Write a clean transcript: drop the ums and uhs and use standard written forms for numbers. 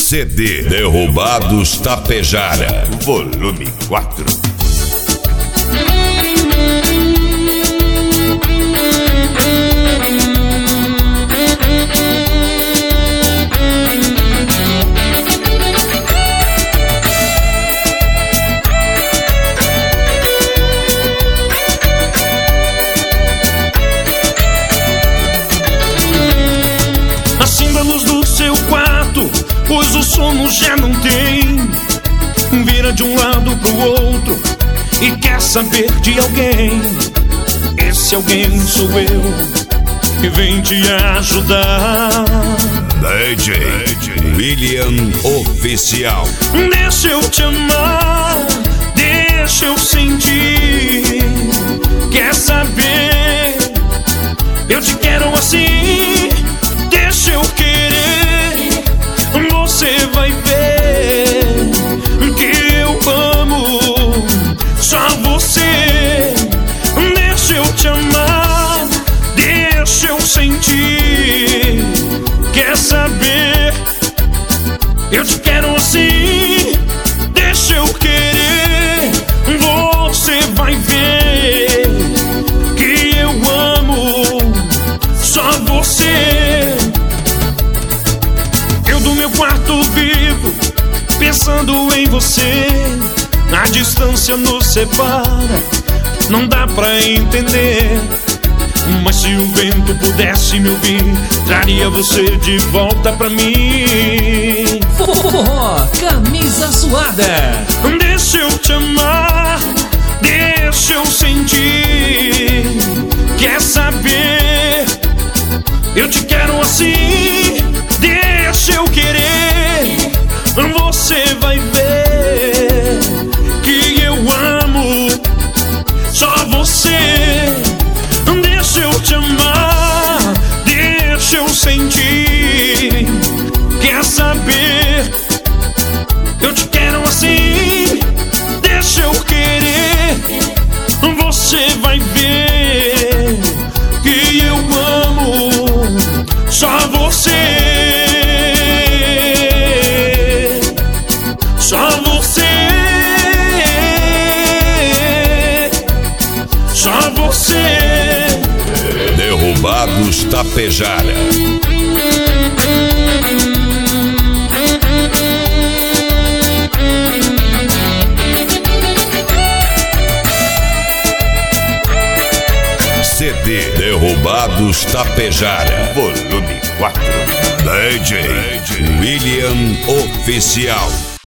CD Derrubados Tapejara, volume 4. Acenda a luz do seu quarto, pois o sono já não tem. Vira de um lado pro outro e quer saber de alguém. Esse alguém sou eu, que vem te ajudar. DJ William Oficial. Deixa eu te amar, deixa eu sentir. Quer saber? Eu te quero assim. Deixa eu querer, você vai ver que eu amo só você. Deixa eu te amar, deixa eu sentir. Quer saber? Eu te quero assim. Deixa eu querer, você vai ver que eu amo só você. Do meu quarto vivo, pensando em você. A distância nos separa, não dá pra entender. Mas se o vento pudesse me ouvir, traria você de volta pra mim. Forró, camisa suada. Deixa eu te amar, deixa eu sentir. Quer saber? Eu te quero assim. Deixa eu querer, você vai ver que eu amo só você. Deixa eu te amar, deixa eu sentir. Quer saber? Eu te quero assim. Deixa eu querer, você vai ver que eu amo só você. Só você, só você. Derrubados Tapejara. CD Derrubados Tapejara, volume 4. DJ William Oficial.